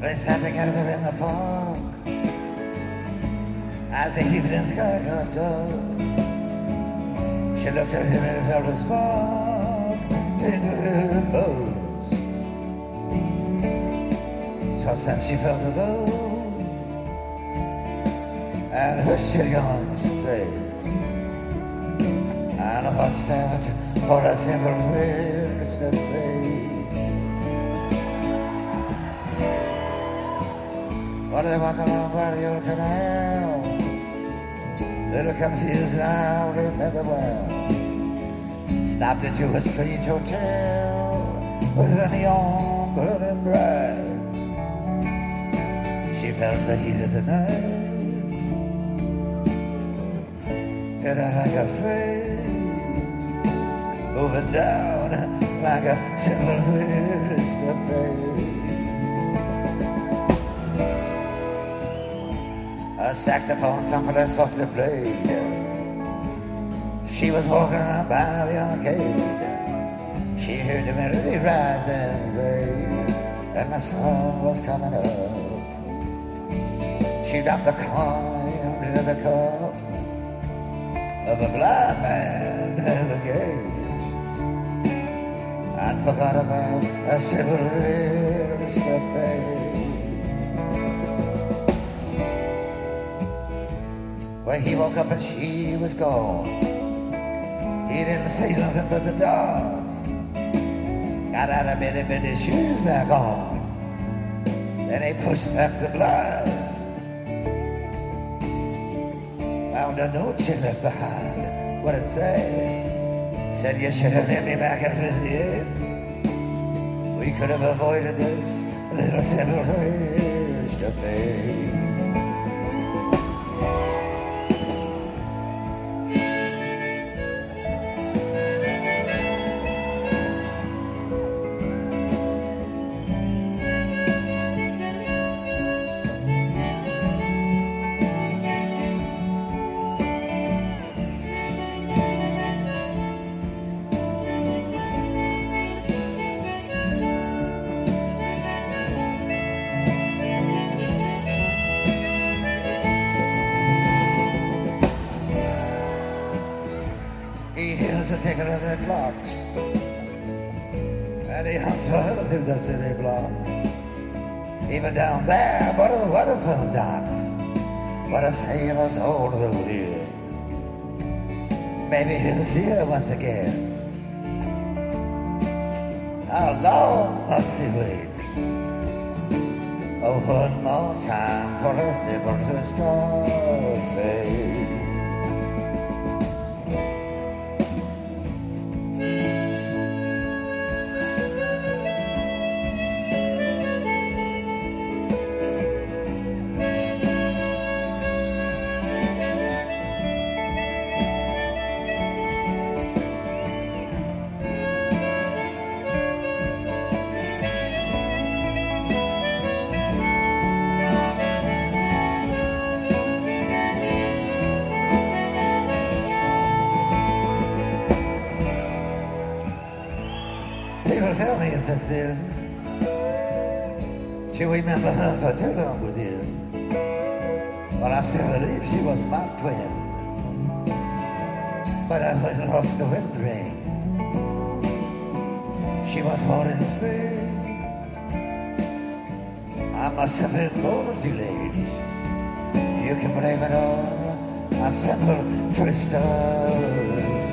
They sat together in the park as the evening sky got dark. She looked at him and felt a spark tingle in her bones. Twas then she felt alone and her shitting on straight, and watched out for a simple wind to fade. While they walk along by the old canal, little confused now, remember well, stopped into a strange hotel with a neon burning bright. She felt the heat of the night, hit her like a freight, moving down like a simple wish to fade. A saxophone somebody softly played. She was walking up by the arcade. She heard the melody rise and fade, and the sun was coming up. She dropped the coin into the cup of a blind man at the gate, and forgot about a civil wish to fade. Well, he woke up and she was gone. He didn't see nothing but the dark. Got out of bed and put his shoes back on. Then he pushed back the blinds. Found a note she left behind. What'd it say? Said you should have met me back in 58. We could have avoided this little simple wish to fade. Taking of the clocks, and he hunts for her through the city blocks, even down there by the waterfront docks, but a sailor's old road here. Maybe he'll see her once again. How long must he wait? Oh, one more time for a simple twist of fate. People tell me it's a sin to remember her for too long with you, but I still believe she was my twin. But I went and lost the wedding ring. She was born in spring. I must have been born too late. You can blame it on a simple twist of